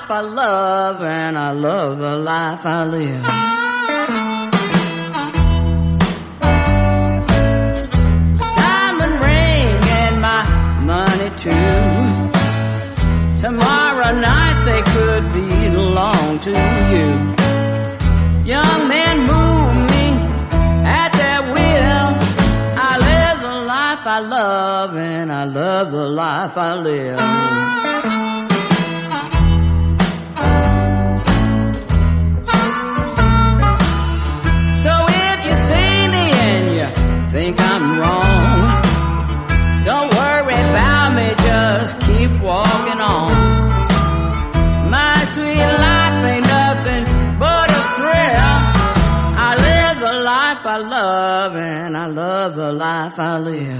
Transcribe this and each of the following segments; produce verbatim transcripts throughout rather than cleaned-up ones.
life I love, and I love the life I live. Diamond ring and my money too. Tomorrow night they could belong to you. Young men move me at their will. I live the life I love, and I love the life I live. So if you see me and you think I'm wrong, don't worry about me, just keep walking on. My sweet life ain't nothing but a thrill. I live the life I love, and I love the life I live.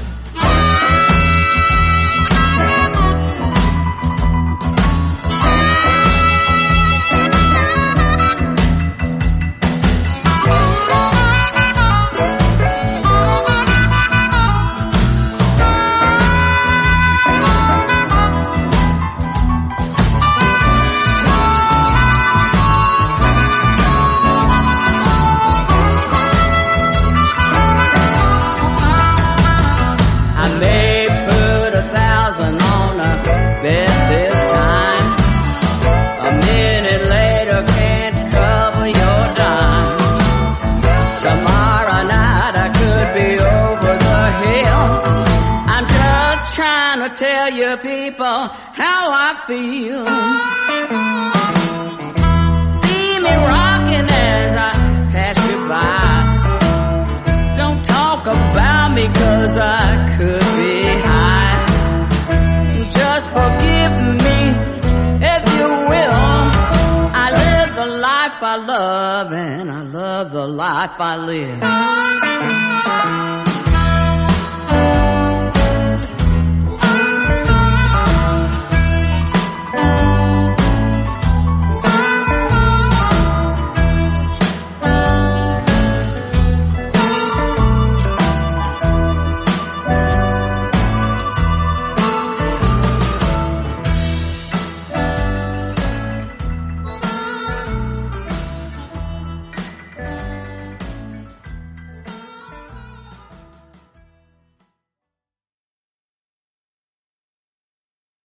Bet this time, a minute later can't cover your dime. Tomorrow night I could be over the hill. I'm just trying to tell you people how I feel. See me rocking as I pass you by. Don't talk about me 'cause I could be high. Just forgive me, if you will. I live the life I love, and I love the life I live.